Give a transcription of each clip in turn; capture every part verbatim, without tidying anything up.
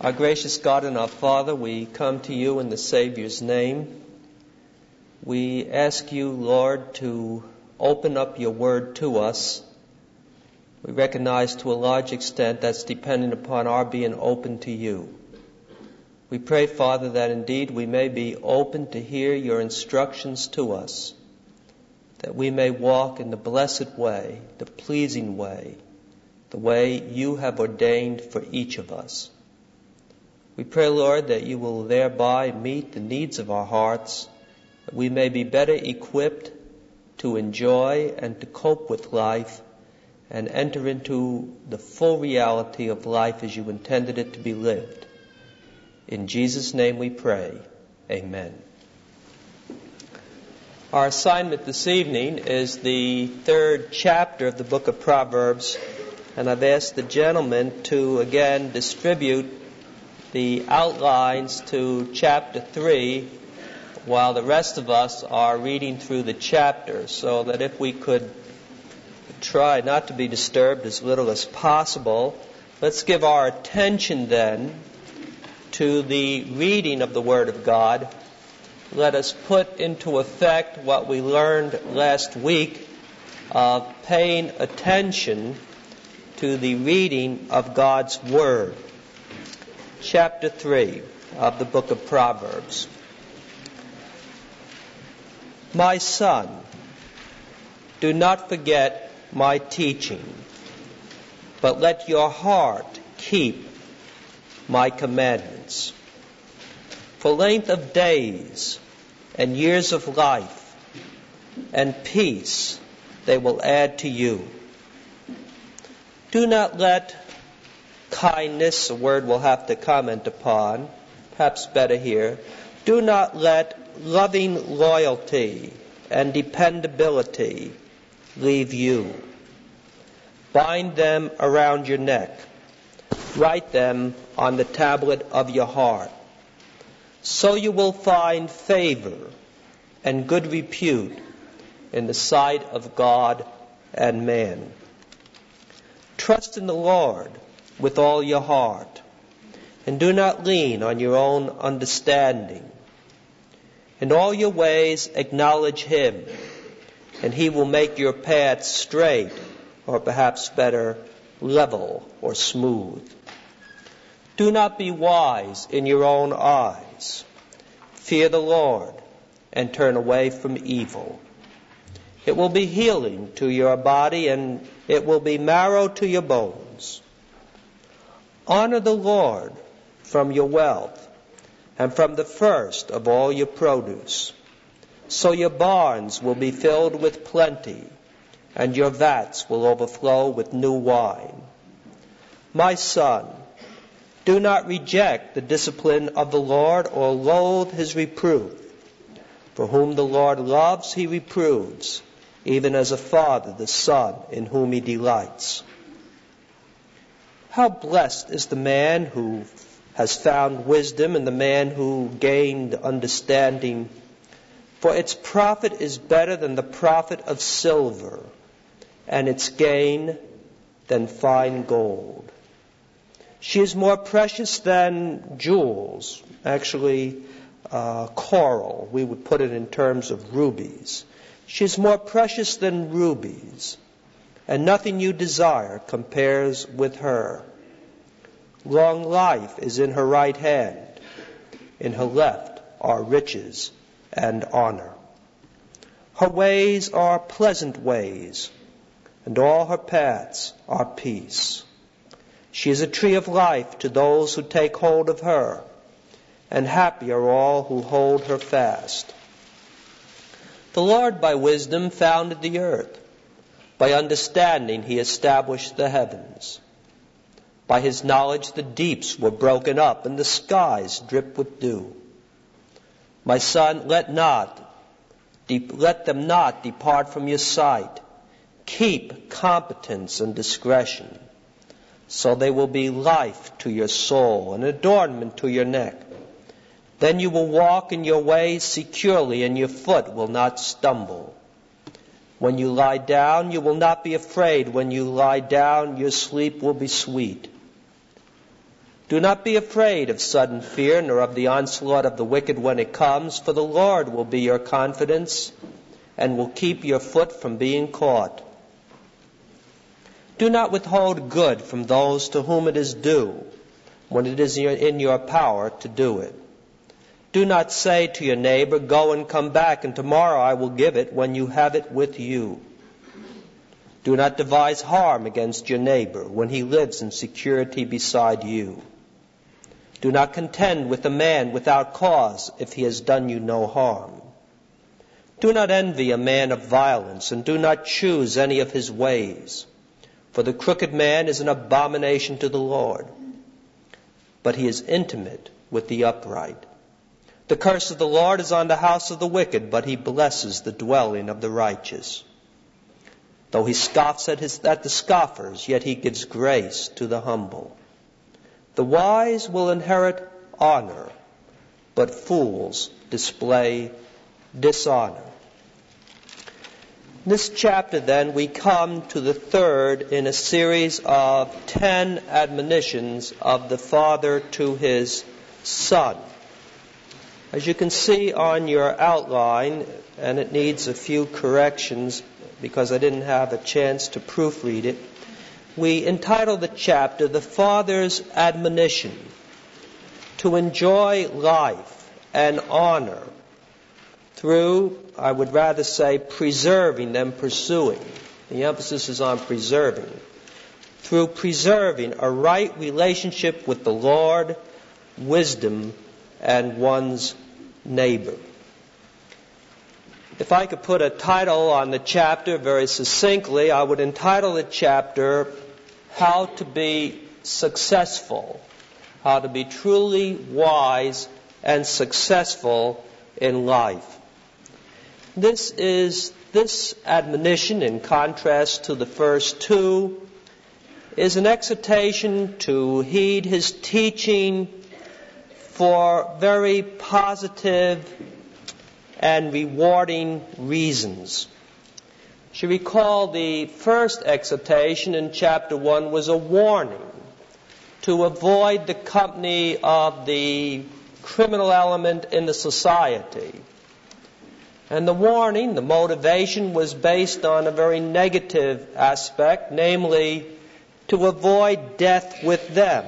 Our gracious God and our Father, we come to you in the Savior's name. We ask you, Lord, to open up your word to us. We recognize to a large extent that's dependent upon our being open to you. We pray, Father, that indeed we may be open to hear your instructions to us, that we may walk in the blessed way, the pleasing way, the way you have ordained for each of us. We pray, Lord, that you will thereby meet the needs of our hearts, that we may be better equipped to enjoy and to cope with life and enter into the full reality of life as you intended it to be lived. In Jesus' name we pray. Amen. Our assignment this evening is the third chapter of the book of Proverbs, and I've asked the gentlemen to again distribute the outlines to chapter three while the rest of us are reading through the chapter, so that if we could try not to be disturbed as little as possible, let's give our attention then to the reading of the Word of God. Let us put into effect what we learned last week of paying attention to the reading of God's Word. Chapter three of the book of Proverbs. My son, do not forget my teaching, but let your heart keep my commandments. For length of days and years of life and peace they will add to you. Do not let kindness, a word we'll have to comment upon, perhaps better here. Do not let loving loyalty and dependability leave you. Bind them around your neck. Write them on the tablet of your heart. So you will find favor and good repute in the sight of God and man. Trust in the Lord with all your heart, and do not lean on your own understanding. In all your ways acknowledge him, and he will make your paths straight, or perhaps better, level or smooth. Do not be wise in your own eyes. Fear the Lord and turn away from evil. It will be healing to your body, and it will be marrow to your bones. Honor the Lord from your wealth and from the first of all your produce. So your barns will be filled with plenty, and your vats will overflow with new wine. My son, do not reject the discipline of the Lord or loathe his reproof. For whom the Lord loves, he reproves, even as a father the son in whom he delights. How blessed is the man who has found wisdom and the man who gained understanding. For its profit is better than the profit of silver, and its gain than fine gold. She is more precious than jewels, actually uh, coral. We would put it in terms of rubies. She is more precious than rubies, and nothing you desire compares with her. Long life is in her right hand. In her left are riches and honor. Her ways are pleasant ways, and all her paths are peace. She is a tree of life to those who take hold of her, and happy are all who hold her fast. The Lord by wisdom founded the earth. By understanding he established the heavens. By his knowledge the deeps were broken up, and the skies drip with dew. My son, let not, de- let them not depart from your sight. Keep competence and discretion, so they will be life to your soul, and adornment to your neck. Then you will walk in your ways securely, and your foot will not stumble. When you lie down, you will not be afraid. When you lie down, your sleep will be sweet. Do not be afraid of sudden fear, nor of the onslaught of the wicked when it comes, for the Lord will be your confidence and will keep your foot from being caught. Do not withhold good from those to whom it is due, when it is in your power to do it. Do not say to your neighbor, go and come back, and tomorrow I will give it, when you have it with you. Do not devise harm against your neighbor when he lives in security beside you. Do not contend with a man without cause if he has done you no harm. Do not envy a man of violence, and do not choose any of his ways. For the crooked man is an abomination to the Lord, but he is intimate with the upright. The curse of the Lord is on the house of the wicked, but he blesses the dwelling of the righteous. Though he scoffs at, his, at the scoffers, yet he gives grace to the humble. The wise will inherit honor, but fools display dishonor. In this chapter, then, we come to the third in a series of ten admonitions of the Father to his Son. As you can see on your outline, and it needs a few corrections because I didn't have a chance to proofread it, we entitled the chapter, The Father's Admonition to Enjoy Life and Honor through, I would rather say, preserving than pursuing. The emphasis is on preserving. Through preserving a right relationship with the Lord, wisdom, and one's neighbor. If I could put a title on the chapter very succinctly, I would entitle the chapter, How to Be Successful, How to Be Truly Wise and Successful in Life. This is, this admonition, in contrast to the first two, is an exhortation to heed his teaching for very positive and rewarding reasons. You recall the first exhortation in chapter one was a warning to avoid the company of the criminal element in the society. And the warning, the motivation, was based on a very negative aspect, namely to avoid death with them.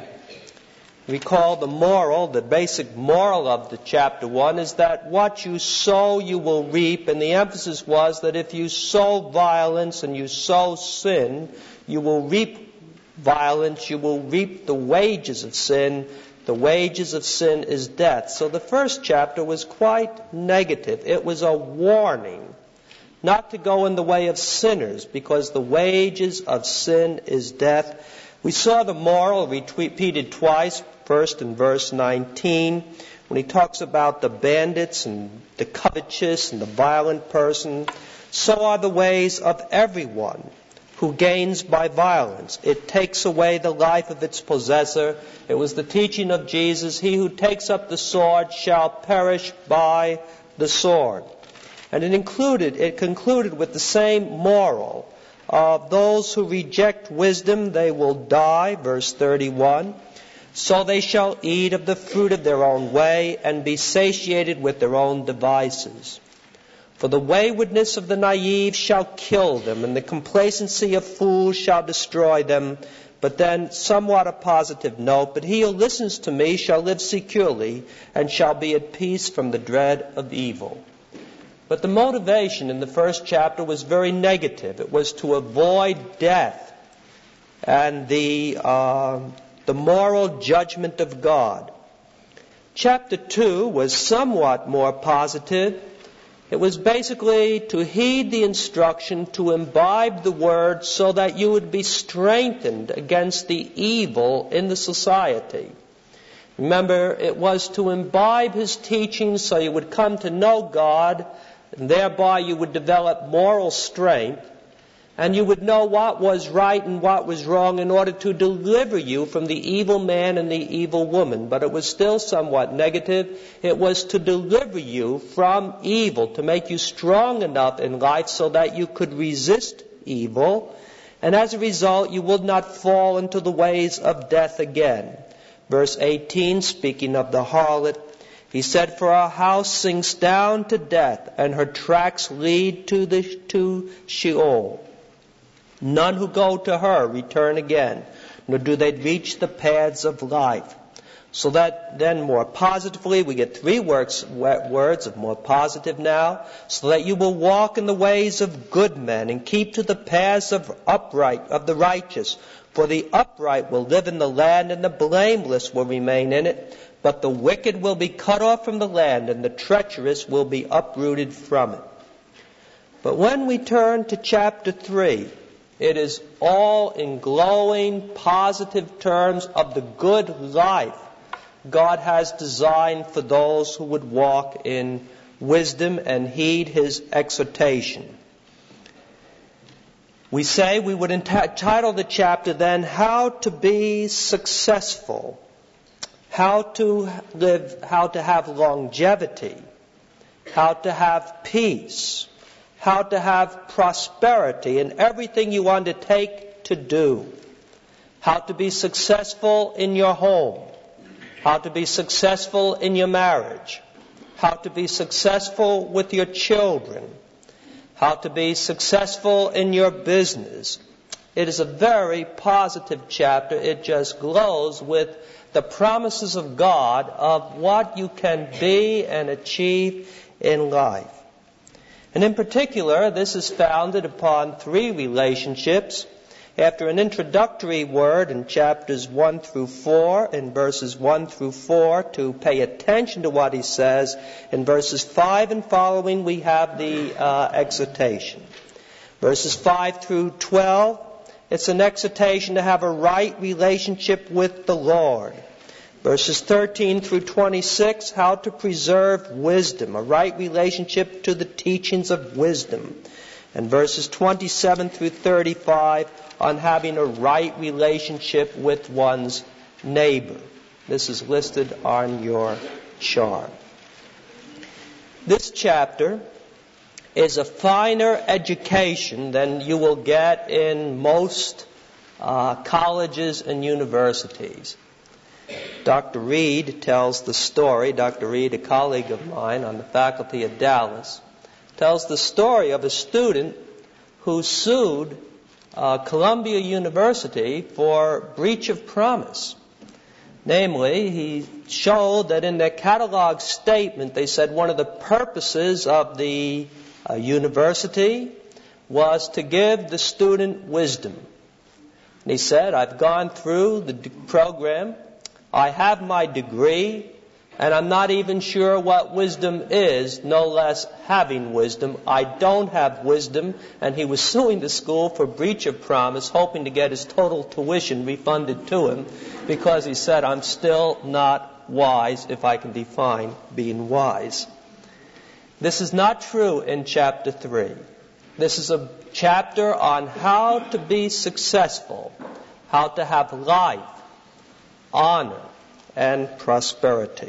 Recall the moral, the basic moral of the chapter one is that what you sow you will reap, and the emphasis was that if you sow violence and you sow sin, you will reap violence, you will reap the wages of sin. The wages of sin is death. So the first chapter was quite negative. It was a warning not to go in the way of sinners, because the wages of sin is death. We saw the moral repeated twice, first in verse nineteen, when he talks about the bandits and the covetous and the violent person. So are the ways of everyone who gains by violence. It takes away the life of its possessor. It was the teaching of Jesus, he who takes up the sword shall perish by the sword. And it included, it concluded with the same moral of those who reject wisdom, they will die, verse thirty-one. So they shall eat of the fruit of their own way and be satiated with their own devices. For the waywardness of the naive shall kill them, and the complacency of fools shall destroy them. But then, somewhat a positive note, but he who listens to me shall live securely and shall be at peace from the dread of evil. But the motivation in the first chapter was very negative. It was to avoid death and the, uh, the moral judgment of God. Chapter two was somewhat more positive. It was basically to heed the instruction to imbibe the Word so that you would be strengthened against the evil in the society. Remember, it was to imbibe His teachings so you would come to know God, and thereby you would develop moral strength, and you would know what was right and what was wrong in order to deliver you from the evil man and the evil woman. But it was still somewhat negative. It was to deliver you from evil, to make you strong enough in life so that you could resist evil, and as a result you would not fall into the ways of death again. Verse eighteen, speaking of the harlot, he said, "For our house sinks down to death, and her tracks lead to the to Sheol. None who go to her return again, nor do they reach the paths of life." So that then more positively, we get three words, words of more positive now. "So that you will walk in the ways of good men, and keep to the paths of upright, of the righteous. For the upright will live in the land, and the blameless will remain in it. But the wicked will be cut off from the land, and the treacherous will be uprooted from it." But when we turn to chapter three, it is all in glowing, positive terms of the good life God has designed for those who would walk in wisdom and heed His exhortation. We say we would entitle the chapter then, "How to be Successful." How to live, how to have longevity, how to have peace, how to have prosperity in everything you undertake to do, how to be successful in your home, how to be successful in your marriage, how to be successful with your children, how to be successful in your business. It is a very positive chapter. It just glows with the promises of God of what you can be and achieve in life. And in particular, this is founded upon three relationships. After an introductory word in chapters one through four, in verses one through four, to pay attention to what he says, in verses five and following, we have the uh, exhortation. Verses five through twelve, it's an exhortation to have a right relationship with the Lord. Verses thirteen through twenty-six, how to preserve wisdom, a right relationship to the teachings of wisdom. And verses twenty-seven through thirty-five, on having a right relationship with one's neighbor. This is listed on your chart. This chapter is a finer education than you will get in most uh, colleges and universities. Doctor Reed tells the story, Doctor Reed, a colleague of mine on the faculty at Dallas, tells the story of a student who sued uh, Columbia University for breach of promise. Namely, he showed that in their catalog statement, they said one of the purposes of the uh, university was to give the student wisdom. And he said, "I've gone through the d- program, I have my degree, and I'm not even sure what wisdom is, no less having wisdom. I don't have wisdom." And he was suing the school for breach of promise, hoping to get his total tuition refunded to him, because he said, "I'm still not wise, if I can define being wise." This is not true in chapter three. This is a chapter on how to be successful, how to have life, honor, and prosperity.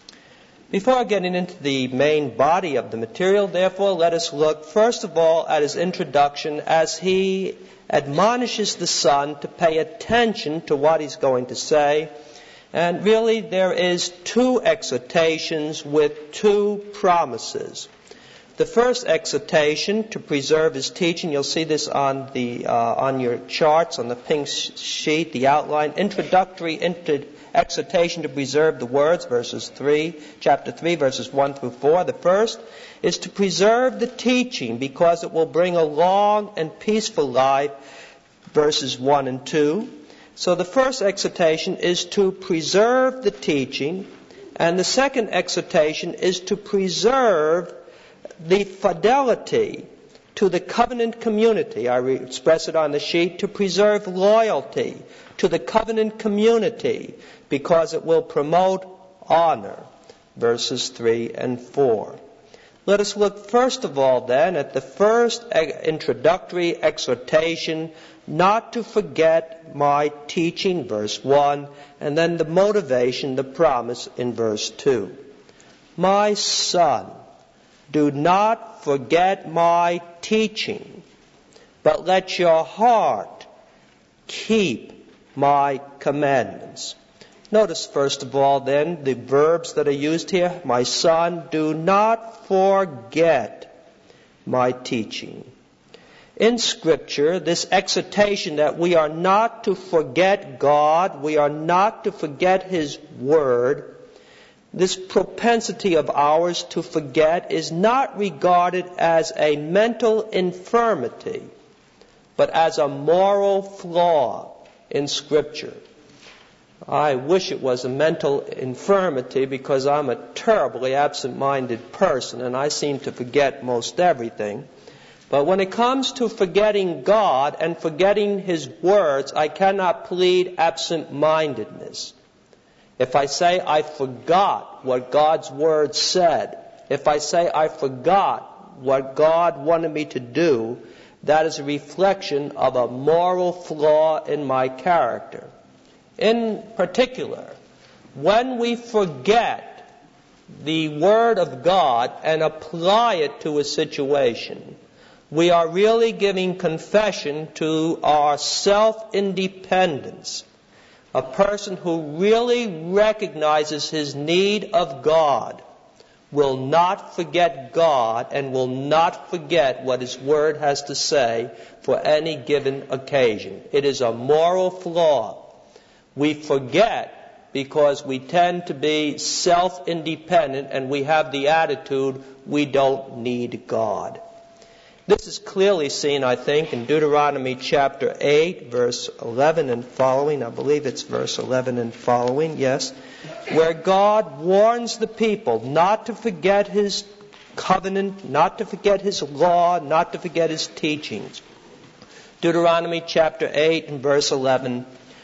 Before getting into the main body of the material, therefore, let us look first of all at his introduction as he admonishes the son to pay attention to what he's going to say. And really, there is two exhortations with two promises. The first exhortation, to preserve his teaching, you'll see this on the uh, on your charts, on the pink sheet, the outline. Introductory intro- exhortation to preserve the words, verses three, chapter three, verses one through four. The first is to preserve the teaching because it will bring a long and peaceful life, verses one and two. So the first exhortation is to preserve the teaching, and the second exhortation is to preserve the fidelity to the covenant community. I re- express it on the sheet, to preserve loyalty to the covenant community because it will promote honor, verses three and four. Let us look first of all then at the first introductory exhortation, not to forget my teaching, verse one, and then the motivation, the promise in verse two. My son, do not forget my teaching, but let your heart keep my commandments. Notice, first of all, then, the verbs that are used here. My son, do not forget my teaching. In Scripture, this exhortation that we are not to forget God, we are not to forget His Word, this propensity of ours to forget is not regarded as a mental infirmity, but as a moral flaw in Scripture. I wish it was a mental infirmity because I'm a terribly absent-minded person and I seem to forget most everything. But when it comes to forgetting God and forgetting His words, I cannot plead absent-mindedness. If I say I forgot what God's Word said, if I say I forgot what God wanted me to do, that is a reflection of a moral flaw in my character. In particular, when we forget the Word of God and apply it to a situation, we are really giving confession to our self-independence. A person who really recognizes his need of God will not forget God and will not forget what His Word has to say for any given occasion. It is a moral flaw. We forget because we tend to be self-independent and we have the attitude we don't need God. This is clearly seen, I think, in Deuteronomy chapter eight, verse eleven and following. I believe it's verse eleven and following, yes, where God warns the people not to forget His covenant, not to forget His law, not to forget His teachings. Deuteronomy chapter eight and verse eleven,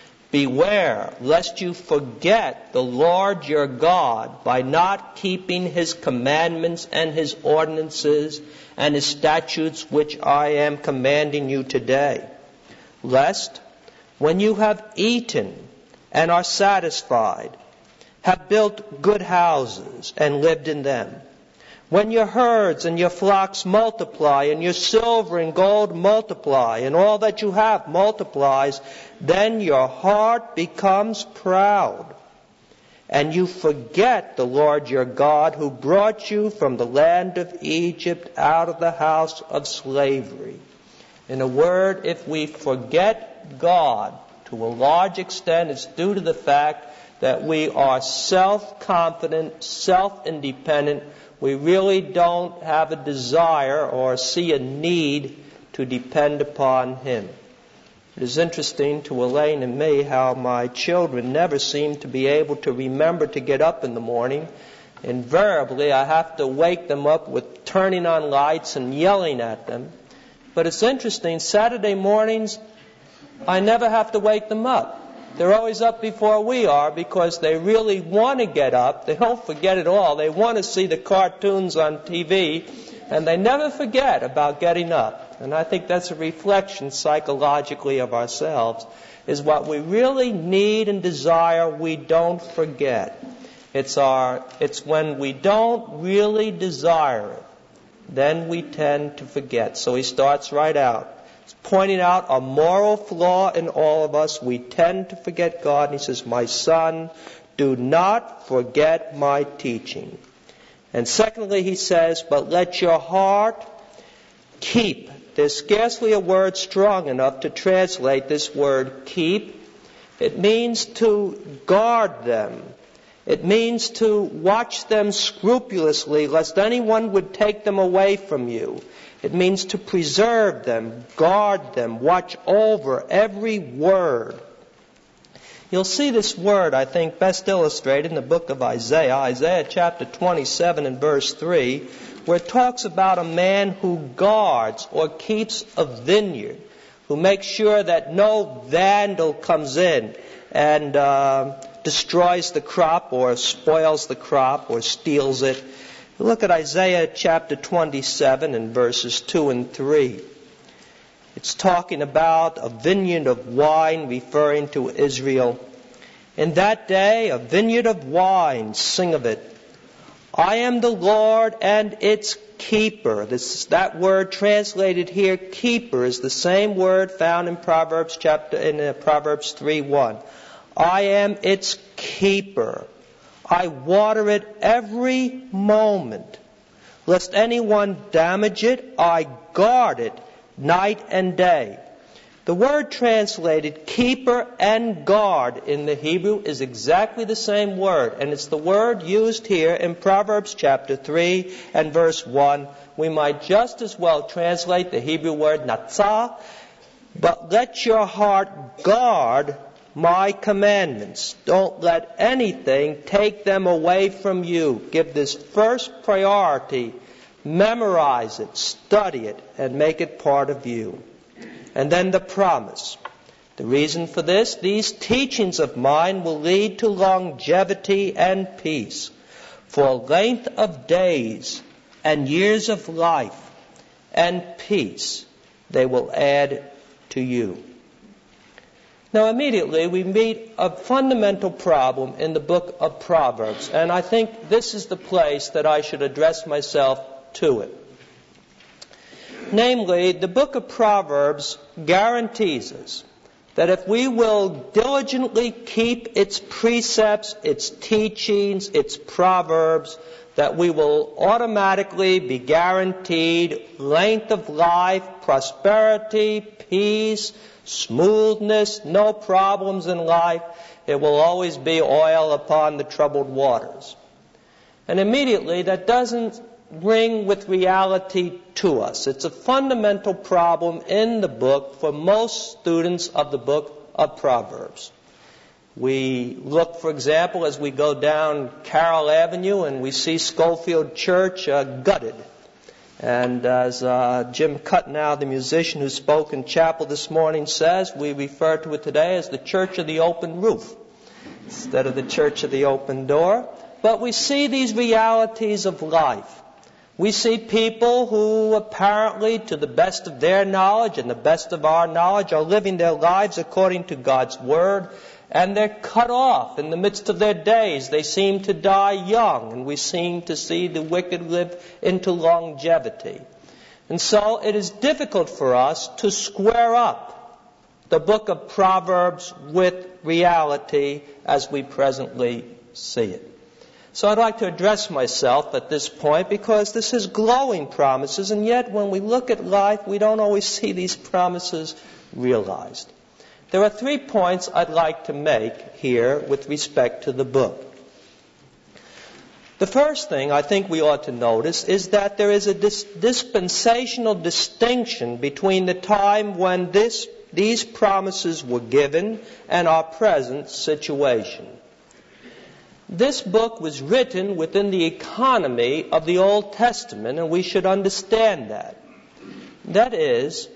beware lest you forget the Lord your God by not keeping His commandments and His ordinances and His statutes which I am commanding you today. Lest, when you have eaten and are satisfied, have built good houses and lived in them, when your herds and your flocks multiply, and your silver and gold multiply, and all that you have multiplies, then your heart becomes proud, and you forget the Lord your God who brought you from the land of Egypt out of the house of slavery. In a word, if we forget God to a large extent, it's due to the fact that we are self-confident, self-independent. We really don't have a desire or see a need to depend upon Him. It is interesting to Elaine and me how my children never seem to be able to remember to get up in the morning. Invariably, I have to wake them up with turning on lights and yelling at them. But it's interesting, Saturday mornings, I never have to wake them up. They're always up before we are because they really want to get up. They don't forget it all. They want to see the cartoons on T V, and they never forget about getting up. And I think that's a reflection psychologically of ourselves, is what we really need and desire, we don't forget. It's our, it's when we don't really desire it, then we tend to forget. So he starts right out. Pointing out a moral flaw in all of us. We tend to forget God. And he says, my son, do not forget my teaching. And secondly, he says, but let your heart keep. There's scarcely a word strong enough to translate this word keep. It means to guard them. It means to watch them scrupulously, lest anyone would take them away from you. It means to preserve them, guard them, watch over every word. You'll see this word, I think, best illustrated in the book of Isaiah, Isaiah chapter twenty-seven and verse three, where it talks about a man who guards or keeps a vineyard, who makes sure that no vandal comes in and uh, destroys the crop or spoils the crop or steals it. Look at Isaiah chapter twenty-seven and verses two and three. It's talking about a vineyard of wine, referring to Israel. In that day, a vineyard of wine, sing of it. I am the Lord and its keeper. This, that word translated here, keeper, is the same word found in Proverbs chapter in uh, Proverbs three one. I am its keeper. I water it every moment. Lest anyone damage it, I guard it night and day. The word translated keeper and guard in the Hebrew is exactly the same word, and it's the word used here in Proverbs chapter three and verse one. We might just as well translate the Hebrew word natsah, but let your heart guard my commandments. Don't let anything take them away from you. Give this first priority. Memorize it, study it, and make it part of you. And then the promise. The reason for this, these teachings of mine will lead to longevity and peace, for length of days and years of life and peace they will add to you. Now immediately we meet a fundamental problem in the book of Proverbs, and I think this is the place that I should address myself to it. Namely, the book of Proverbs guarantees us that if we will diligently keep its precepts, its teachings, its proverbs, that we will automatically be guaranteed length of life, prosperity, peace, smoothness, no problems in life. It will always be oil upon the troubled waters. And immediately that doesn't ring with reality to us. It's a fundamental problem in the book for most students of the book of Proverbs. We look, for example, as we go down Carroll Avenue and we see Schofield Church uh, gutted. And as uh, Jim Cutnow, the musician who spoke in chapel this morning, says, we refer to it today as the Church of the Open Roof instead of the Church of the Open Door. But we see these realities of life. We see people who apparently, to the best of their knowledge and the best of our knowledge, are living their lives according to God's Word, and they're cut off in the midst of their days. They seem to die young, and we seem to see the wicked live into longevity. And so it is difficult for us to square up the book of Proverbs with reality as we presently see it. So I'd like to address myself at this point because this is glowing promises, and yet when we look at life, we don't always see these promises realized. There are three points I'd like to make here with respect to the book. The first thing I think we ought to notice is that there is a dis- dispensational distinction between the time when this, these promises were given and our present situation. This book was written within the economy of the Old Testament, and we should understand that. That is,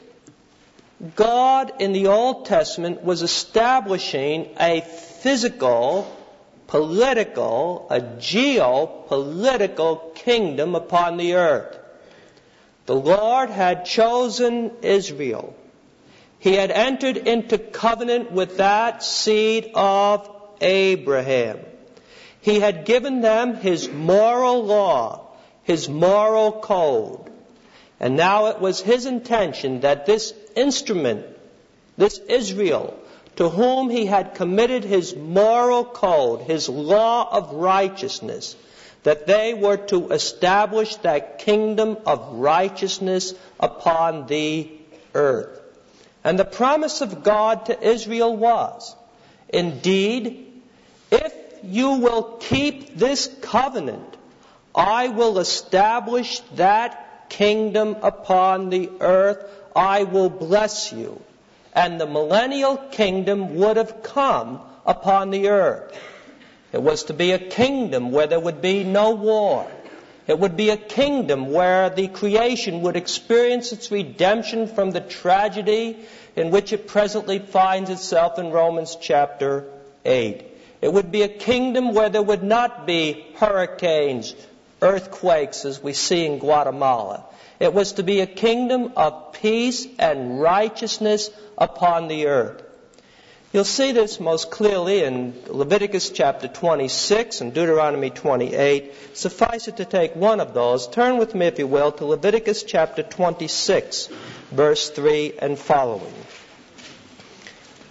God in the Old Testament was establishing a physical, political, a geopolitical kingdom upon the earth. The Lord had chosen Israel. He had entered into covenant with that seed of Abraham. He had given them His moral law, His moral code. And now it was His intention that this instrument, this Israel, to whom He had committed His moral code, His law of righteousness, that they were to establish that kingdom of righteousness upon the earth. And the promise of God to Israel was, indeed, if you will keep this covenant, I will establish that kingdom upon the earth. I will bless you. And the millennial kingdom would have come upon the earth. It was to be a kingdom where there would be no war. It would be a kingdom where the creation would experience its redemption from the tragedy in which it presently finds itself in Romans chapter eight. It would be a kingdom where there would not be hurricanes, earthquakes as we see in Guatemala. It was to be a kingdom of peace and righteousness upon the earth. You'll see this most clearly in Leviticus chapter twenty-six and Deuteronomy twenty-eight. Suffice it to take one of those. Turn with me, if you will, to Leviticus chapter twenty-six, verse three and following.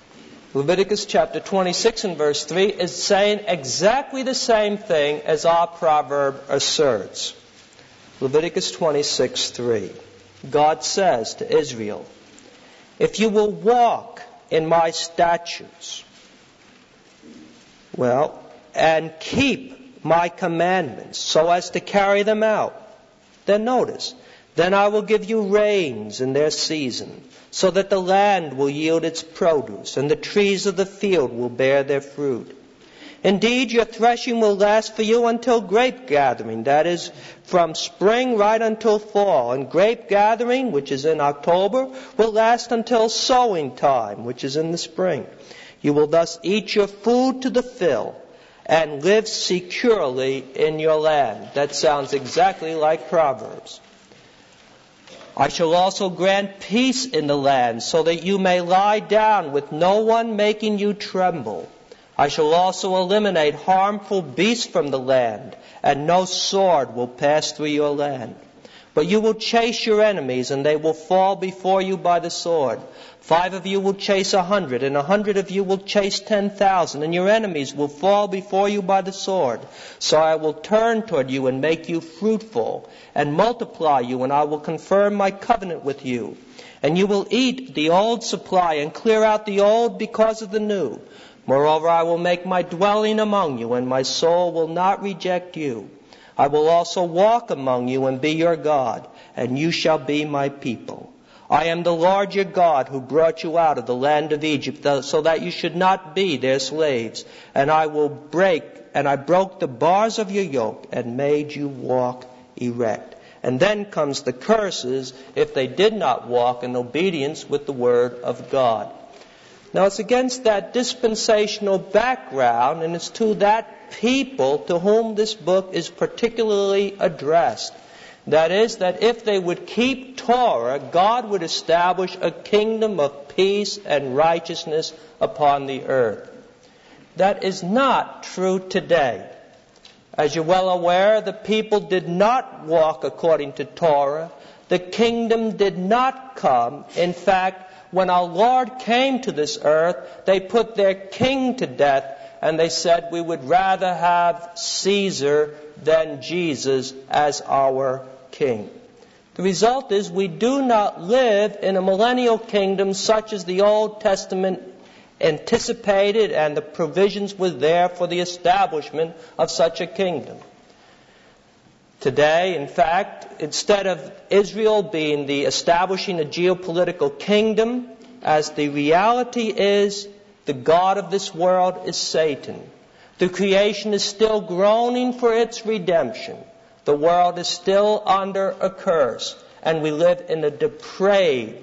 Leviticus chapter twenty-six and verse three is saying exactly the same thing as our proverb asserts. Leviticus twenty-six three. God says to Israel, if you will walk in my statutes, well, and keep my commandments so as to carry them out, then notice, then I will give you rains in their season, so that the land will yield its produce, and the trees of the field will bear their fruit. Indeed, your threshing will last for you until grape gathering, that is, from spring right until fall. And grape gathering, which is in October, will last until sowing time, which is in the spring. You will thus eat your food to the fill and live securely in your land. That sounds exactly like Proverbs. I shall also grant peace in the land, so that you may lie down with no one making you tremble. I shall also eliminate harmful beasts from the land, and no sword will pass through your land. But you will chase your enemies, and they will fall before you by the sword. Five of you will chase a hundred, and a hundred of you will chase ten thousand, and your enemies will fall before you by the sword. So I will turn toward you and make you fruitful, and multiply you, and I will confirm my covenant with you. And you will eat the old supply, and clear out the old because of the new. Moreover, I will make my dwelling among you, and my soul will not reject you. I will also walk among you and be your God, and you shall be my people. I am the Lord your God who brought you out of the land of Egypt, so that you should not be their slaves. And I will break, and I broke the bars of your yoke and made you walk erect. And then comes the curses if they did not walk in obedience with the word of God. Now it's against that dispensational background, and it's to that people to whom this book is particularly addressed. That is, that if they would keep Torah, God would establish a kingdom of peace and righteousness upon the earth. That is not true today. As you're well aware, the people did not walk according to Torah. The kingdom did not come. In fact, when our Lord came to this earth, they put their king to death, and they said, we would rather have Caesar than Jesus as our king. The result is we do not live in a millennial kingdom such as the Old Testament anticipated, and the provisions were there for the establishment of such a kingdom. Today, in fact, instead of Israel being the establishing a geopolitical kingdom, as the reality is, the God of this world is Satan. The creation is still groaning for its redemption. The world is still under a curse, and we live in a depraved,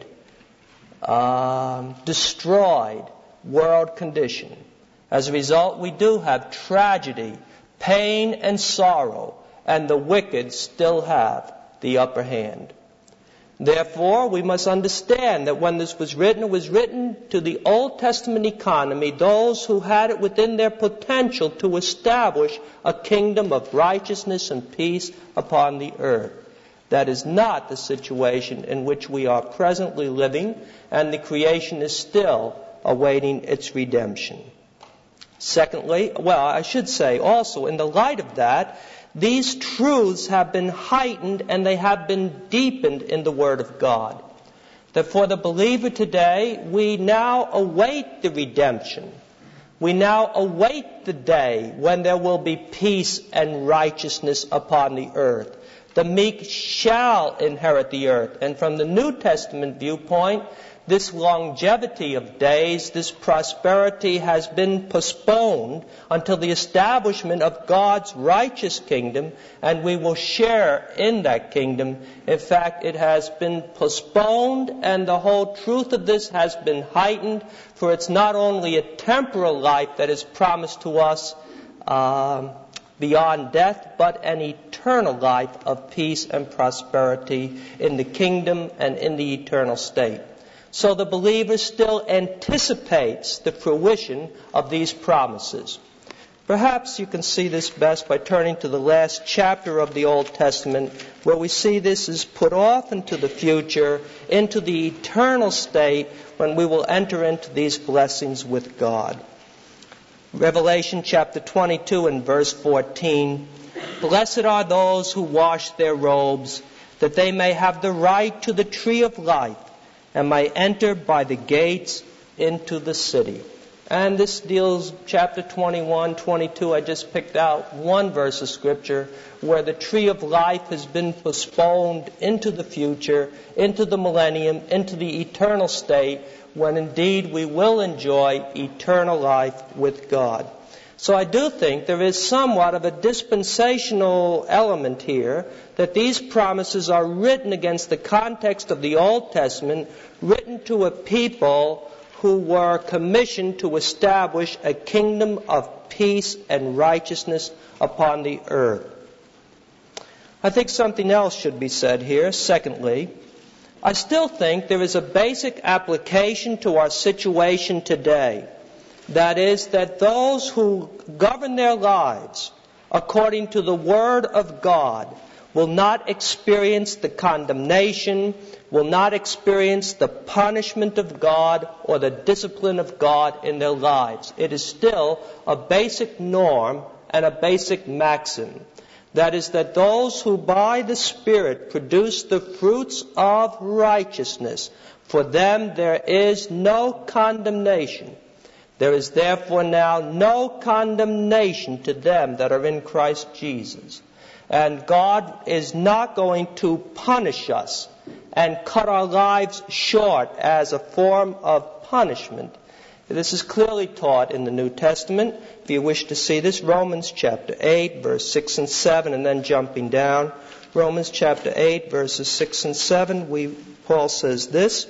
um, destroyed world condition. As a result, we do have tragedy, pain, and sorrow, and the wicked still have the upper hand. Therefore, we must understand that when this was written, it was written to the Old Testament economy, those who had it within their potential to establish a kingdom of righteousness and peace upon the earth. That is not the situation in which we are presently living, and the creation is still awaiting its redemption. Secondly, well, I should say also, in the light of that, these truths have been heightened and they have been deepened in the Word of God. That for the believer today, we now await the redemption. We now await the day when there will be peace and righteousness upon the earth. The meek shall inherit the earth. And from the New Testament viewpoint, this longevity of days, this prosperity has been postponed until the establishment of God's righteous kingdom, and we will share in that kingdom. In fact, it has been postponed, and the whole truth of this has been heightened, for it's not only a temporal life that is promised to us uh, beyond death, but an eternal life of peace and prosperity in the kingdom and in the eternal state. So the believer still anticipates the fruition of these promises. Perhaps you can see this best by turning to the last chapter of the Old Testament, where we see this is put off into the future, into the eternal state when we will enter into these blessings with God. Revelation chapter twenty-two and verse fourteen, "Blessed are those who wash their robes, that they may have the right to the tree of life, and may enter by the gates into the city." And this deals, chapter twenty-one, twenty-two, I just picked out one verse of Scripture where the tree of life has been postponed into the future, into the millennium, into the eternal state, when indeed we will enjoy eternal life with God. So I do think there is somewhat of a dispensational element here, that these promises are written against the context of the Old Testament, written to a people who were commissioned to establish a kingdom of peace and righteousness upon the earth. I think something else should be said here. Secondly, I still think there is a basic application to our situation today. That is, that those who govern their lives according to the Word of God will not experience the condemnation, will not experience the punishment of God or the discipline of God in their lives. It is still a basic norm and a basic maxim. That is, that those who by the Spirit produce the fruits of righteousness, for them there is no condemnation. There is therefore now no condemnation to them that are in Christ Jesus. And God is not going to punish us and cut our lives short as a form of punishment. This is clearly taught in the New Testament. If you wish to see this, Romans chapter eight, verse six and seven, and then jumping down. Romans chapter eight, verses six and seven, we, Paul says this: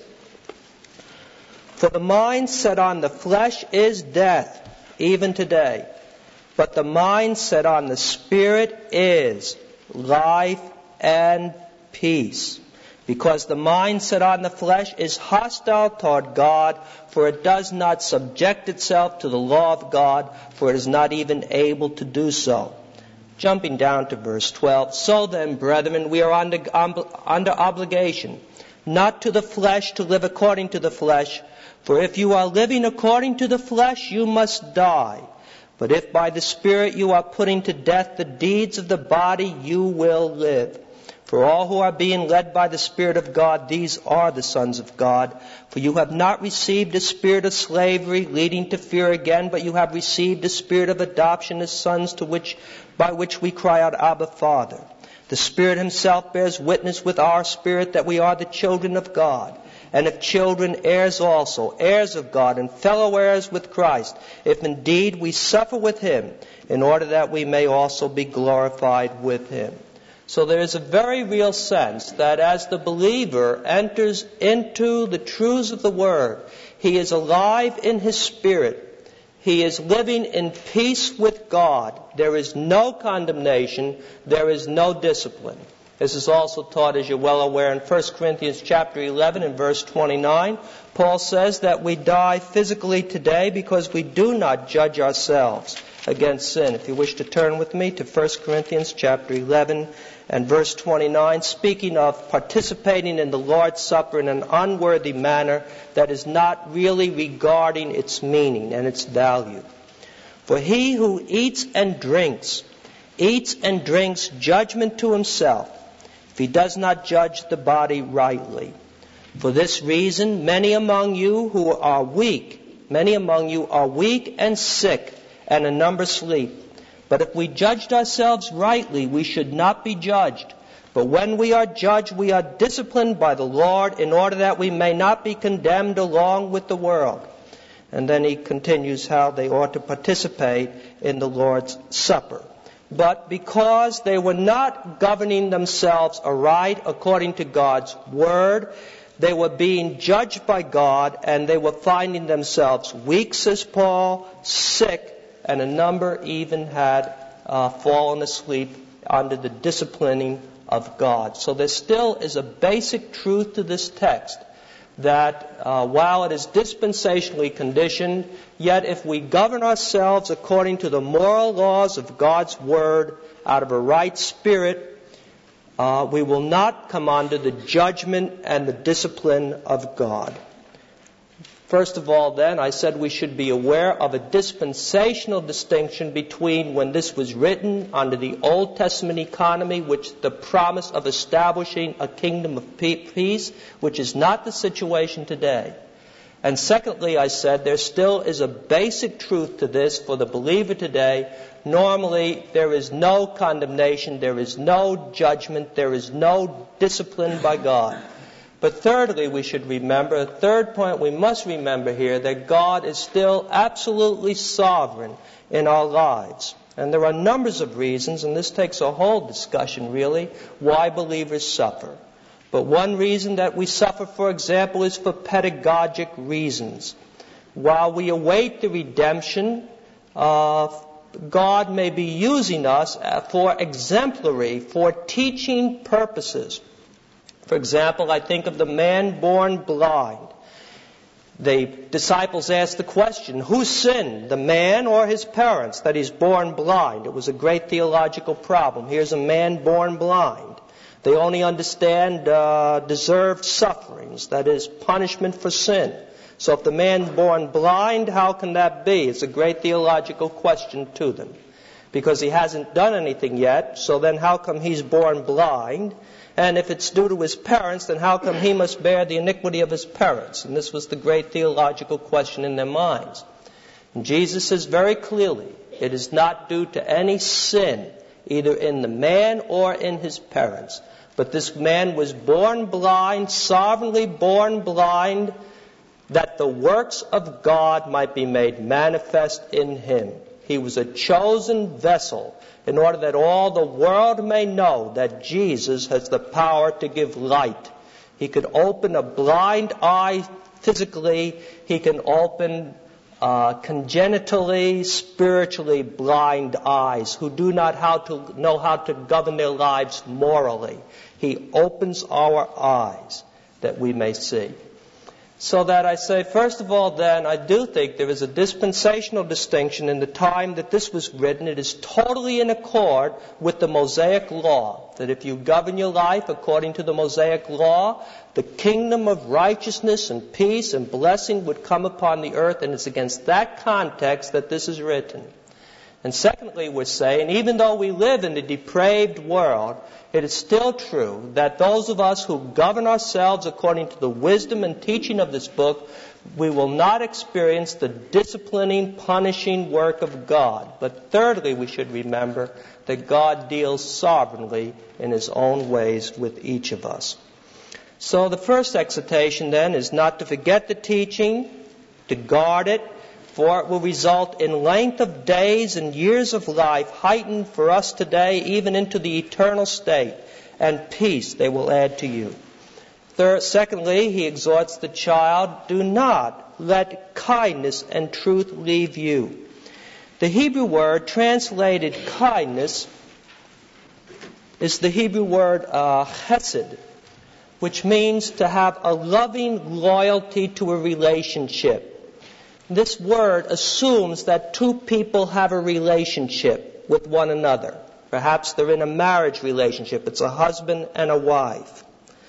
"For the mind set on the flesh is death, even today. But the mind set on the Spirit is life and peace. Because the mind set on the flesh is hostile toward God, for it does not subject itself to the law of God, for it is not even able to do so." Jumping down to verse twelve, "So then, brethren, we are under, under obligation, not to the flesh to live according to the flesh. For if you are living according to the flesh, you must die. But if by the Spirit you are putting to death the deeds of the body, you will live. For all who are being led by the Spirit of God, these are the sons of God. For you have not received a spirit of slavery, leading to fear again, but you have received a spirit of adoption as sons, to which, by which we cry out, Abba, Father. The Spirit Himself bears witness with our spirit that we are the children of God. And if children, heirs also, heirs of God, and fellow heirs with Christ, if indeed we suffer with Him, in order that we may also be glorified with Him." So there is a very real sense that as the believer enters into the truths of the Word, he is alive in his spirit. He is living in peace with God. There is no condemnation. There is no discipline. This is also taught, as you're well aware, in First Corinthians chapter eleven and verse twenty-nine. Paul says that we die physically today because we do not judge ourselves against sin. If you wish to turn with me to First Corinthians chapter eleven and verse twenty-nine, speaking of participating in the Lord's Supper in an unworthy manner that is not really regarding its meaning and its value. "For he who eats and drinks, eats and drinks judgment to himself, if he does not judge the body rightly. For this reason, many among you who are weak, many among you are weak and sick, and a number sleep. But if we judged ourselves rightly, we should not be judged. But when we are judged, we are disciplined by the Lord, in order that we may not be condemned along with the world." And then he continues how they ought to participate in the Lord's Supper. But because they were not governing themselves aright according to God's Word, they were being judged by God, and they were finding themselves weak, says Paul, sick, and a number even had uh, fallen asleep under the disciplining of God. So there still is a basic truth to this text, that uh, while it is dispensationally conditioned, yet if we govern ourselves according to the moral laws of God's Word out of a right spirit, uh, we will not come under the judgment and the discipline of God. First of all, then, I said we should be aware of a dispensational distinction between when this was written under the Old Testament economy, which the promise of establishing a kingdom of peace, which is not the situation today. And secondly, I said there still is a basic truth to this for the believer today. Normally, there is no condemnation, there is no judgment, there is no discipline by God. But thirdly, we should remember, a third point we must remember here, that God is still absolutely sovereign in our lives. And there are numbers of reasons, and this takes a whole discussion really, why believers suffer. But one reason that we suffer, for example, is for pedagogic reasons. While we await the redemption, uh, God may be using us for exemplary, for teaching purposes. For example, I think of the man born blind. The disciples asked the question, who sinned, the man or his parents, that he's born blind? It was a great theological problem. Here's a man born blind. They only understand uh, deserved sufferings, that is, punishment for sin. So if the man born blind, how can that be? It's a great theological question to them. Because he hasn't done anything yet, so then how come he's born blind? And if it's due to his parents, then how come he must bear the iniquity of his parents? And this was the great theological question in their minds. And Jesus says very clearly, it is not due to any sin, either in the man or in his parents. But this man was born blind, sovereignly born blind, that the works of God might be made manifest in him. He was a chosen vessel in order that all the world may know that Jesus has the power to give light. He could open a blind eye physically. He can open uh, congenitally, spiritually blind eyes who do not how to know how to govern their lives morally. He opens our eyes that we may see. So that I say, first of all, then, I do think there is a dispensational distinction in the time that this was written. It is totally in accord with the Mosaic law, that if you govern your life according to the Mosaic law, the kingdom of righteousness and peace and blessing would come upon the earth, and it's against that context that this is written. And secondly, we're saying, even though we live in a depraved world, it is still true that those of us who govern ourselves according to the wisdom and teaching of this book, we will not experience the disciplining, punishing work of God. But thirdly, we should remember that God deals sovereignly in his own ways with each of us. So the first exhortation then is not to forget the teaching, to guard it, for it will result in length of days and years of life heightened for us today, even into the eternal state, and peace they will add to you. Third, secondly, he exhorts the child, do not let kindness and truth leave you. The Hebrew word translated kindness is the Hebrew word uh, chesed, which means to have a loving loyalty to a relationship. This word assumes that two people have a relationship with one another. Perhaps they're in a marriage relationship. It's a husband and a wife.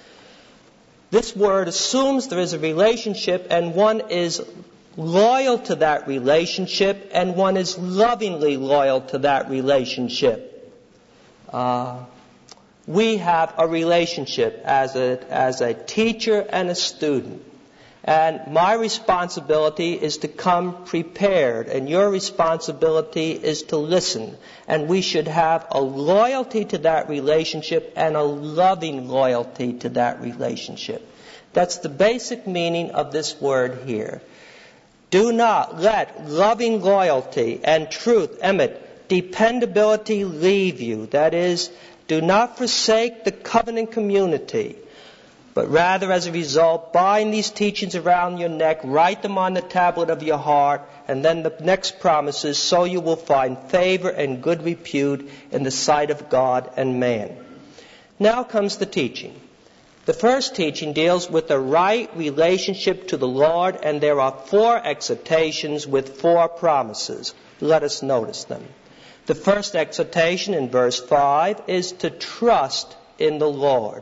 This word assumes there is a relationship and one is loyal to that relationship and one is lovingly loyal to that relationship. Uh, we have a relationship as a, as a teacher and a student. And my responsibility is to come prepared, and your responsibility is to listen. And we should have a loyalty to that relationship and a loving loyalty to that relationship. That's the basic meaning of this word here. Do not let loving loyalty and truth, emet, dependability leave you. That is, do not forsake the covenant community. But rather, as a result, bind these teachings around your neck, write them on the tablet of your heart, and then the next promise is, so you will find favor and good repute in the sight of God and man. Now comes the teaching. The first teaching deals with the right relationship to the Lord, and there are four exhortations with four promises. Let us notice them. The first exhortation in verse five is to trust in the Lord.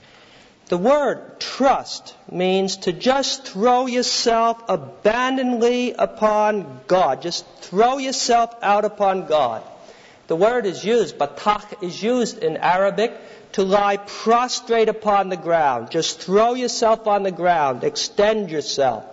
The word trust means to just throw yourself abandonedly upon God. Just throw yourself out upon God. The word is used, batach is used in Arabic to lie prostrate upon the ground. Just throw yourself on the ground. Extend yourself.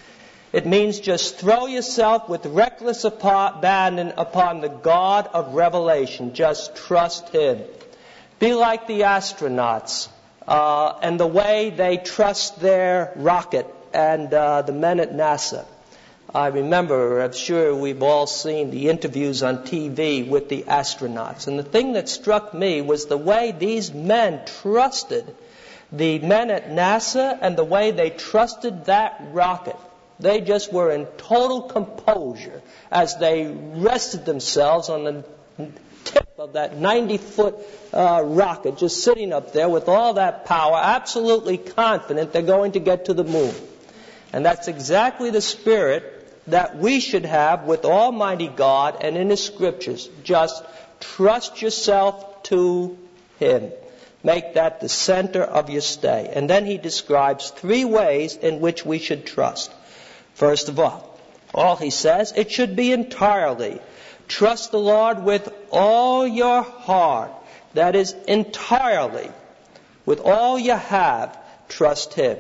It means just throw yourself with reckless abandon upon the God of revelation. Just trust Him. Be like the astronauts uh, and the way they trust their rocket and uh, the men at NASA. I remember, I'm sure we've all seen the interviews on T V with the astronauts. And the thing that struck me was the way these men trusted the men at NASA and the way they trusted that rocket. They just were in total composure as they rested themselves on the tip of that ninety-foot uh, rocket, just sitting up there with all that power, absolutely confident they're going to get to the moon. And that's exactly the spirit that we should have with Almighty God and in His Scriptures. Just trust yourself to Him. Make that the center of your stay. And then he describes three ways in which we should trust. First of all, all he says, it should be entirely. Trust the Lord with all your heart. That is, entirely. With all you have, trust Him.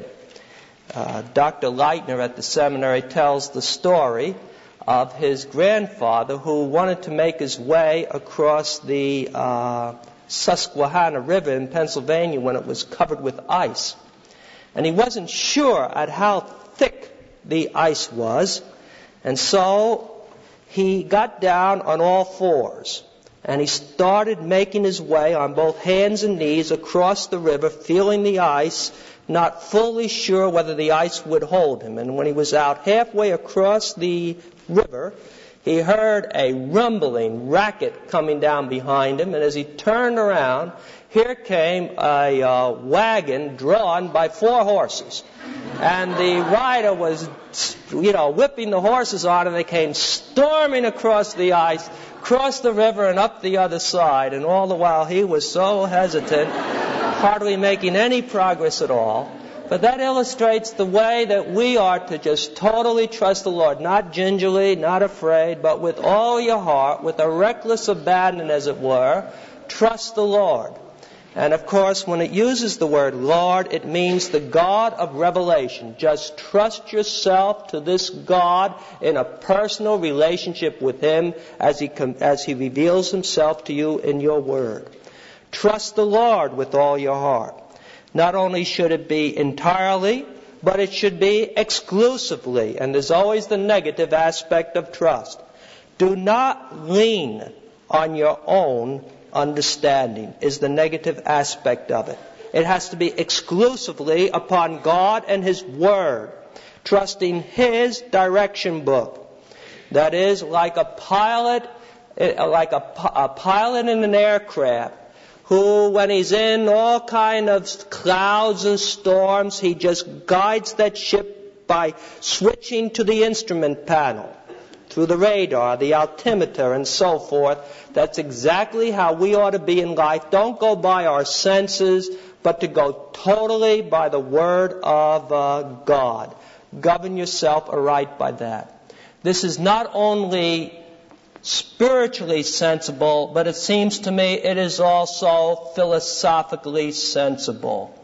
Uh, Doctor Leitner at the seminary tells the story of his grandfather who wanted to make his way across the uh, Susquehanna River in Pennsylvania when it was covered with ice. And he wasn't sure at how thick the ice was, and so he got down on all fours. And he started making his way on both hands and knees across the river, feeling the ice, not fully sure whether the ice would hold him. And when he was out halfway across the river, he heard a rumbling racket coming down behind him. And as he turned around, here came a uh, wagon drawn by four horses. And the rider was, you know, whipping the horses on, and they came storming across the ice, across the river and up the other side. And all the while he was so hesitant, hardly making any progress at all. But that illustrates the way that we are to just totally trust the Lord, not gingerly, not afraid, but with all your heart, with a reckless abandon, as it were, trust the Lord. And of course, when it uses the word Lord, it means the God of revelation. Just trust yourself to this God in a personal relationship with Him as He, as He reveals Himself to you in your Word. Trust the Lord with all your heart. Not only should it be entirely, but it should be exclusively. And there's always the negative aspect of trust. Do not lean on your own understanding, is the negative aspect of it. It has to be exclusively upon God and His Word, trusting His direction book. That is, like a pilot, like a, a pilot in an aircraft, who, when he's in all kind of clouds and storms, he just guides that ship by switching to the instrument panel, through the radar, the altimeter, and so forth. That's exactly how we ought to be in life. Don't go by our senses, but to go totally by the Word of uh, God. Govern yourself aright by that. This is not only spiritually sensible, but it seems to me it is also philosophically sensible.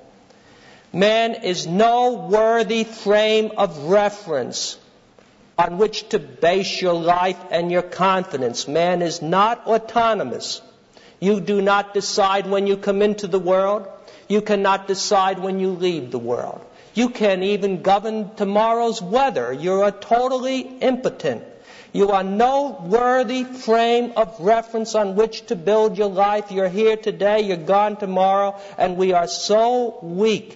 Man is no worthy frame of reference on which to base your life and your confidence. Man is not autonomous. You do not decide when you come into the world. You cannot decide when you leave the world. You can't even govern tomorrow's weather. You are totally impotent. You are no worthy frame of reference on which to build your life. You're here today, you're gone tomorrow, and we are so weak.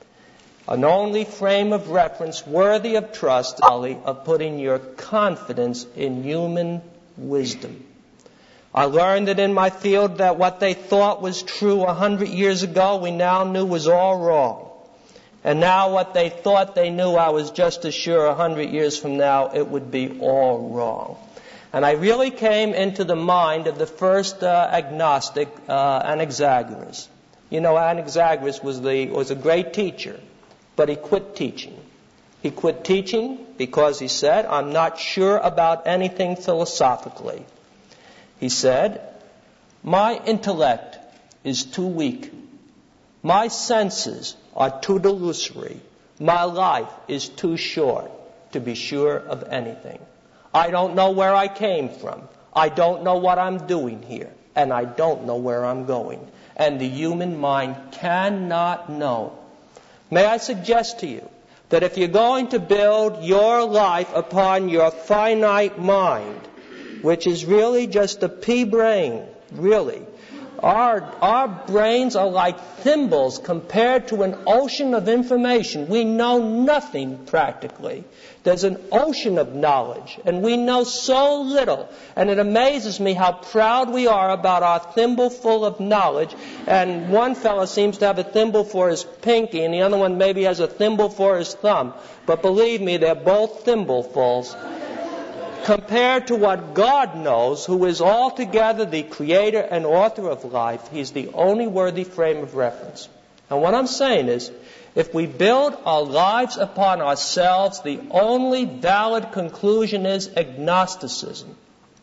An only frame of reference worthy of trust, of putting your confidence in human wisdom. I learned that in my field that what they thought was true a hundred years ago, we now knew was all wrong. And now what they thought they knew, I was just as sure a hundred years from now it would be all wrong. And I really came into the mind of the first uh, agnostic, uh, Anaxagoras. You know, Anaxagoras was the was a great teacher, but he quit teaching. He quit teaching because he said, I'm not sure about anything philosophically. He said, my intellect is too weak. My senses are too delusory. My life is too short to be sure of anything. I don't know where I came from. I don't know what I'm doing here. And I don't know where I'm going. And the human mind cannot know. May I suggest to you that if you're going to build your life upon your finite mind, which is really just a pea brain, really, Our, our brains are like thimbles compared to an ocean of information. We know nothing practically. There's an ocean of knowledge, and we know so little. And it amazes me how proud we are about our thimble full of knowledge. And one fellow seems to have a thimble for his pinky, and the other one maybe has a thimble for his thumb. But believe me, they're both thimblefuls. Compared to what God knows, who is altogether the creator and author of life, He's the only worthy frame of reference. And what I'm saying is, if we build our lives upon ourselves, the only valid conclusion is agnosticism.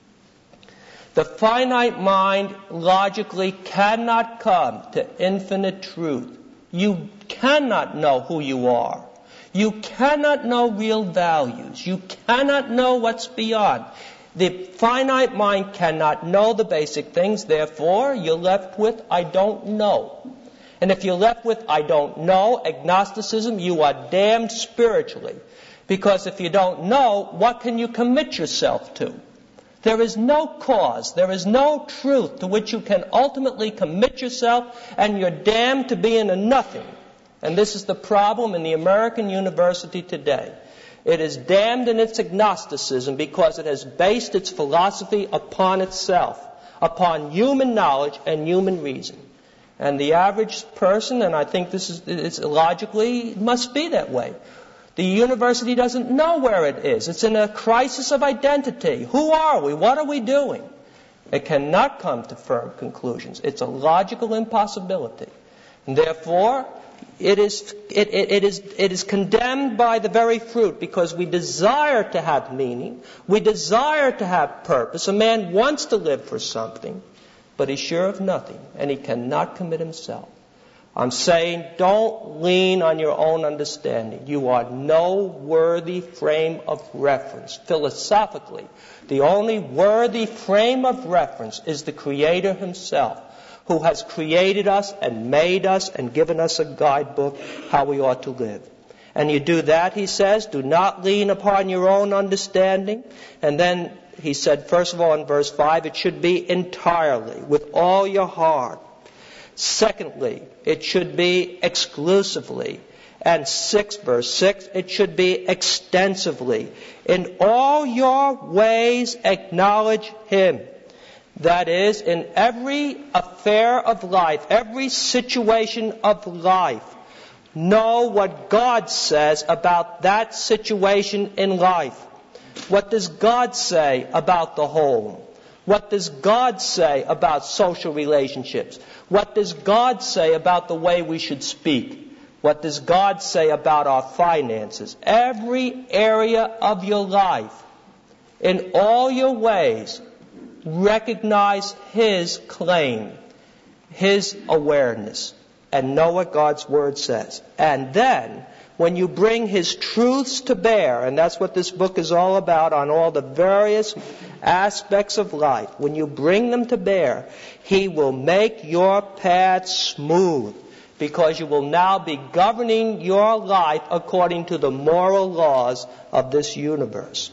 The finite mind logically cannot come to infinite truth. You cannot know who you are. You cannot know real values. You cannot know what's beyond. The finite mind cannot know the basic things. Therefore, you're left with, I don't know. And if you're left with, I don't know, agnosticism, you are damned spiritually. Because if you don't know, what can you commit yourself to? There is no cause, there is no truth to which you can ultimately commit yourself, and you're damned to be in a nothing. And this is the problem in the American university today. It is damned in its agnosticism because it has based its philosophy upon itself, upon human knowledge and human reason. And the average person, and I think this is it's logically, it must be that way. The university doesn't know where it is. It's in a crisis of identity. Who are we? What are we doing? It cannot come to firm conclusions. It's a logical impossibility. And therefore, It is, it, it, it, is, it is condemned by the very fruit because we desire to have meaning. We desire to have purpose. A man wants to live for something, but he's sure of nothing, and he cannot commit himself. I'm saying don't lean on your own understanding. You are no worthy frame of reference. Philosophically, the only worthy frame of reference is the Creator Himself, who has created us and made us and given us a guidebook how we ought to live. And you do that, he says, do not lean upon your own understanding. And then he said, first of all, in verse five, it should be entirely, with all your heart. Secondly, it should be exclusively. And six, verse six, it should be extensively. In all your ways acknowledge Him. That is, in every affair of life, every situation of life, know what God says about that situation in life. What does God say about the home? What does God say about social relationships? What does God say about the way we should speak? What does God say about our finances? Every area of your life, in all your ways, recognize His claim, His awareness, and know what God's Word says. And then, when you bring His truths to bear, and that's what this book is all about, on all the various aspects of life, when you bring them to bear, He will make your path smooth, because you will now be governing your life according to the moral laws of this universe.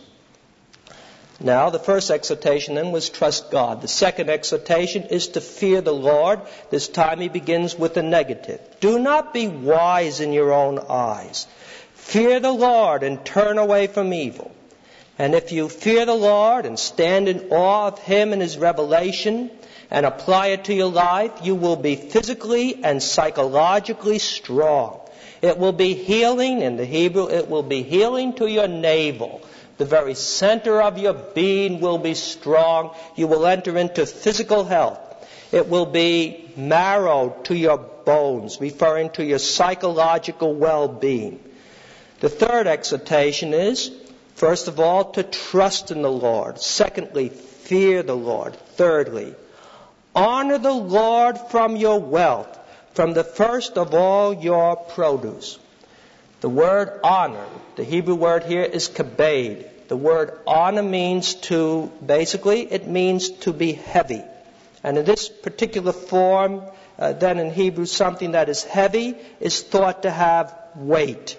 Now, the first exhortation then was trust God. The second exhortation is to fear the Lord. This time he begins with a negative. Do not be wise in your own eyes. Fear the Lord and turn away from evil. And if you fear the Lord and stand in awe of Him and His revelation and apply it to your life, you will be physically and psychologically strong. It will be healing. In the Hebrew, it will be healing to your navel. The very center of your being will be strong. You will enter into physical health. It will be marrow to your bones, referring to your psychological well-being. The third exhortation is, first of all, to trust in the Lord. Secondly, fear the Lord. Thirdly, honor the Lord from your wealth, from the first of all your produce. The word honor, the Hebrew word here is kabed. The word honor means to, basically, it means to be heavy. And in this particular form, uh, then in Hebrew, something that is heavy is thought to have weight.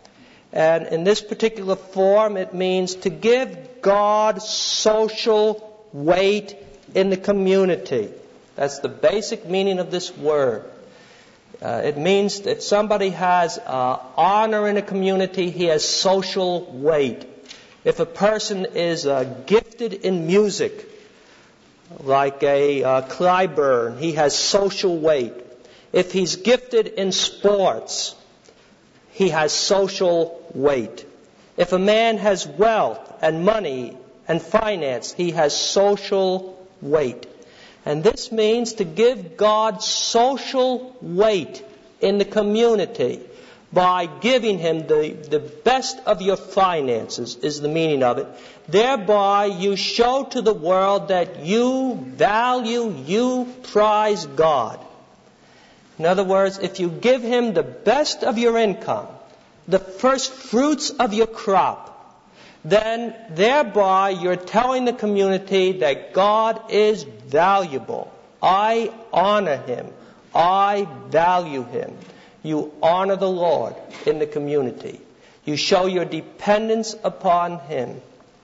And in this particular form, it means to give God social weight in the community. That's the basic meaning of this word. Uh, it means that somebody has uh, honor in a community, he has social weight. If a person is uh, gifted in music, like a uh, Clyburn, he has social weight. If he's gifted in sports, he has social weight. If a man has wealth and money and finance, he has social weight. And this means to give God social weight in the community by giving Him the, the best of your finances, is the meaning of it. Thereby you show to the world that you value, you prize God. In other words, if you give Him the best of your income, the first fruits of your crop, then thereby you're telling the community that God is valuable. I honor Him. I value Him. You honor the Lord in the community. You show your dependence upon Him.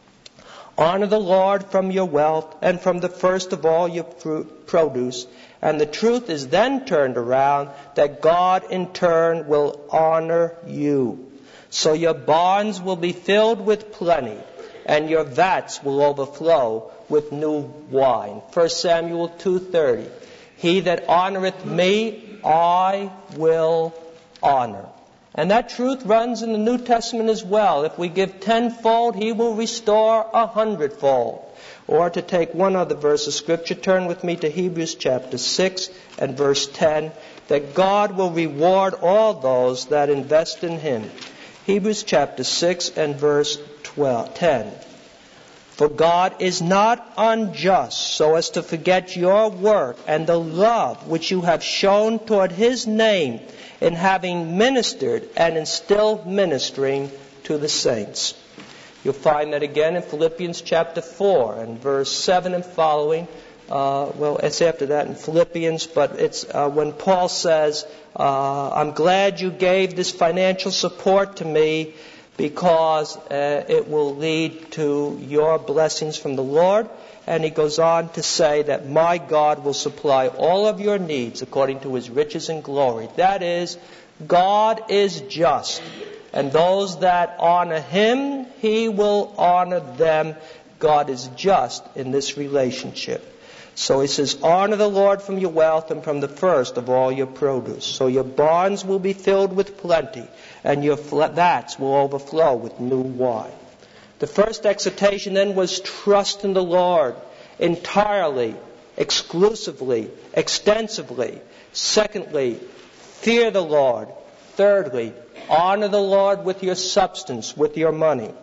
Honor the Lord from your wealth and from the first of all your fruit, produce. And the truth is then turned around that God in turn will honor you. So your barns will be filled with plenty, and your vats will overflow with new wine. First Samuel two thirty. He that honoreth me, I will honor. And that truth runs in the New Testament as well. If we give tenfold, He will restore a hundredfold. Or to take one other verse of Scripture, turn with me to Hebrews chapter six and verse ten, that God will reward all those that invest in Him. Hebrews chapter six and verse twelve, ten. For God is not unjust so as to forget your work and the love which you have shown toward His name in having ministered and in still ministering to the saints. You'll find that again in Philippians chapter four and verse seven and following. Uh, well, it's after that in Philippians, but it's uh, when Paul says, uh, I'm glad you gave this financial support to me because uh, it will lead to your blessings from the Lord. And he goes on to say that my God will supply all of your needs according to His riches and glory. That is, God is just. And those that honor Him, He will honor them. God is just in this relationship. So he says, honor the Lord from your wealth and from the first of all your produce. So your barns will be filled with plenty, and your vats will overflow with new wine. The first exhortation then was trust in the Lord entirely, exclusively, extensively. Secondly, fear the Lord. Thirdly, honor the Lord with your substance, with your money.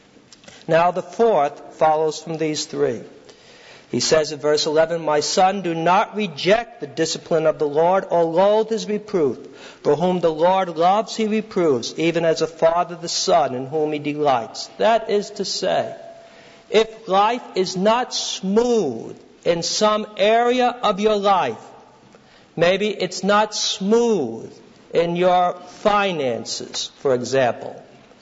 Now the fourth follows from these three. He says in verse eleven, my son, do not reject the discipline of the Lord or loathe His reproof. For whom the Lord loves, He reproves, even as a father the son in whom He delights. That is to say, if life is not smooth in some area of your life, maybe it's not smooth in your finances, for example.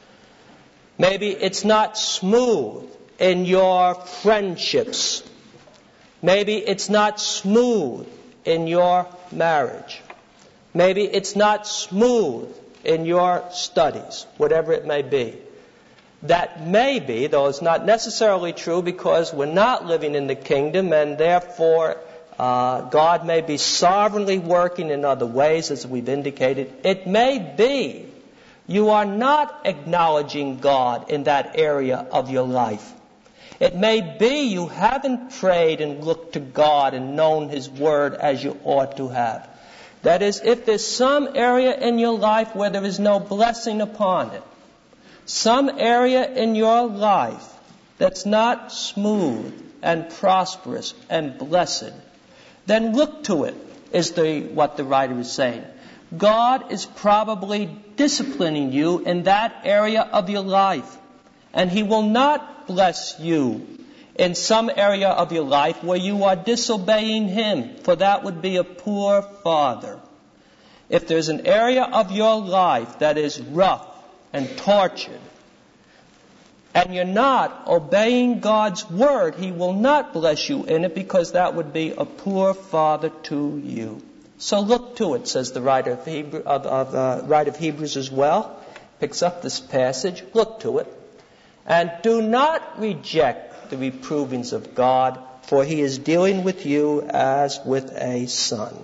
Maybe it's not smooth in your friendships. Maybe it's not smooth in your marriage. Maybe it's not smooth in your studies, whatever it may be. That may be, though it's not necessarily true because we're not living in the kingdom, and therefore uh, God may be sovereignly working in other ways, as we've indicated. It may be you are not acknowledging God in that area of your life. It may be you haven't prayed and looked to God and known His Word as you ought to have. That is, if there's some area in your life where there is no blessing upon it, some area in your life that's not smooth and prosperous and blessed, then look to it, is the, what the writer is saying. God is probably disciplining you in that area of your life. And He will not bless you in some area of your life where you are disobeying Him, for that would be a poor father. If there's an area of your life that is rough and tortured, and you're not obeying God's Word, He will not bless you in it, because that would be a poor father to you. So look to it, says the writer of, Hebrew, of, of, uh, writer of Hebrews as well. Picks up this passage. Look to it. And do not reject the reprovings of God, for He is dealing with you as with a son.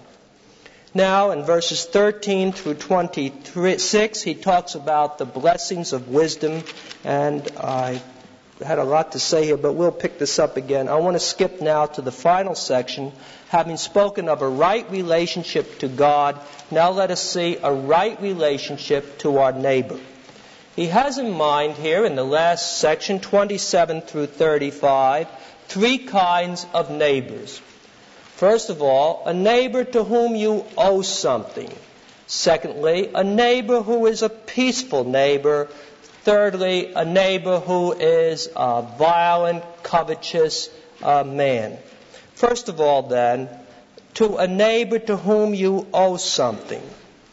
Now, in verses thirteen through twenty-six, he talks about the blessings of wisdom, and I had a lot to say here, but we'll pick this up again. I want to skip now to the final section. Having spoken of a right relationship to God, now let us see a right relationship to our neighbor. He has in mind here in the last section, twenty-seven through thirty-five, three kinds of neighbors. First of all, a neighbor to whom you owe something. Secondly, a neighbor who is a peaceful neighbor. Thirdly, a neighbor who is a violent, covetous uh, man. First of all, then, to a neighbor to whom you owe something.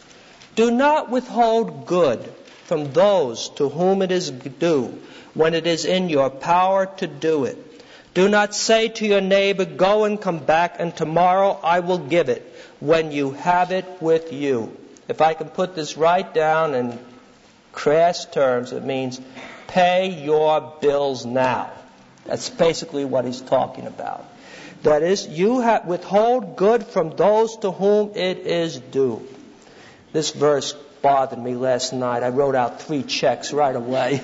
Do not withhold good from those to whom it is due, when it is in your power to do it. Do not say to your neighbor, go and come back, and tomorrow I will give it, when you have it with you. If I can put this right down in crass terms, it means pay your bills now. That's basically what he's talking about. That is, you have, withhold good from those to whom it is due. This verse bothered me last night. I wrote out three checks right away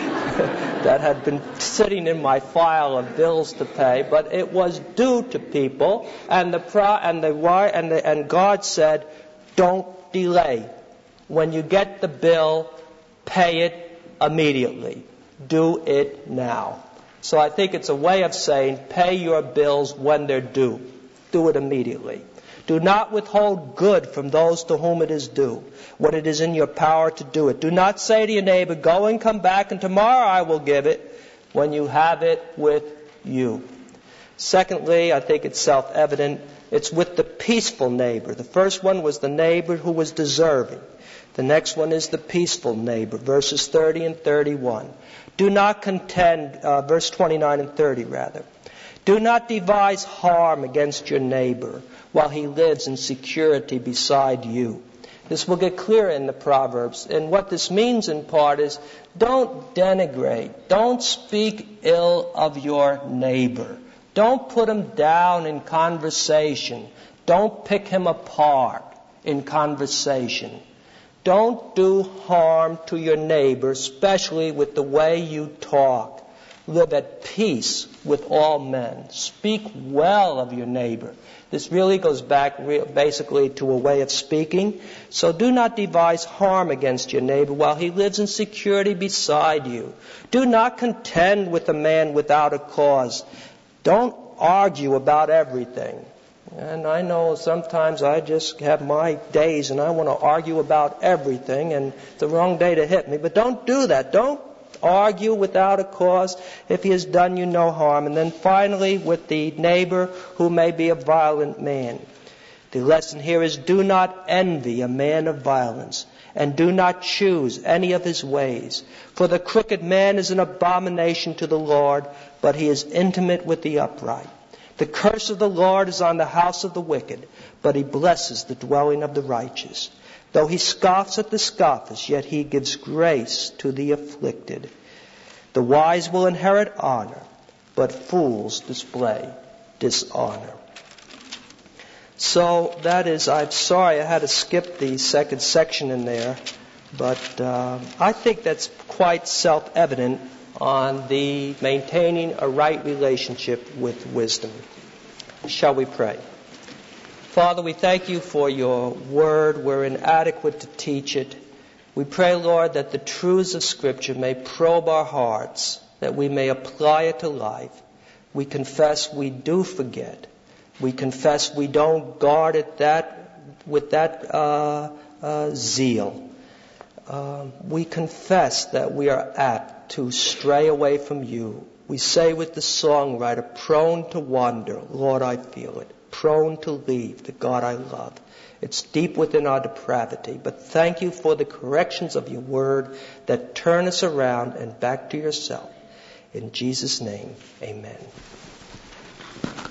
that had been sitting in my file of bills to pay, but it was due to people, and the pro- and the and the, and God said, don't delay. When you get the bill, pay it immediately. Do it now. So I think it's a way of saying pay your bills when they're due. Do it immediately. Do not withhold good from those to whom it is due, when it is in your power to do it. Do not say to your neighbor, go and come back, and tomorrow I will give it, when you have it with you. Secondly, I think it's self-evident, it's with the peaceful neighbor. The first one was the neighbor who was deserving. The next one is the peaceful neighbor, verses thirty and thirty-one. Do not contend, uh, verse twenty-nine and thirty rather. Do not devise harm against your neighbor while he lives in security beside you. This will get clearer in the Proverbs. And what this means in part is, don't denigrate. Don't speak ill of your neighbor. Don't put him down in conversation. Don't pick him apart in conversation. Don't do harm to your neighbor, especially with the way you talk. Live at peace with all men. Speak well of your neighbor. This really goes back basically to a way of speaking. So do not devise harm against your neighbor while he lives in security beside you. Do not contend with a man without a cause. Don't argue about everything. And I know sometimes I just have my days and I want to argue about everything, and it's the wrong day to hit me. But don't do that. Don't argue without a cause if he has done you no harm. And then finally, with the neighbor who may be a violent man. The lesson here is, do not envy a man of violence, and do not choose any of his ways. For the crooked man is an abomination to the Lord, but he is intimate with the upright. The curse of the Lord is on the house of the wicked, but he blesses the dwelling of the righteous. Though he scoffs at the scoffers, yet he gives grace to the afflicted. The wise will inherit honor, but fools display dishonor. So that is, I'm sorry I had to skip the second section in there, but uh, I think that's quite self-evident on the maintaining a right relationship with wisdom. Shall we pray? Father, we thank you for your word. We're inadequate to teach it. We pray, Lord, that the truths of Scripture may probe our hearts, that we may apply it to life. We confess we do forget. We confess we don't guard it that with that uh, uh, zeal. Uh, we confess that we are apt to stray away from you. We say with the songwriter, prone to wander, Lord, I feel it. Prone to leave the God I love. It's deep within our depravity. But thank you for the corrections of your word that turn us around and back to yourself. In Jesus' name, amen.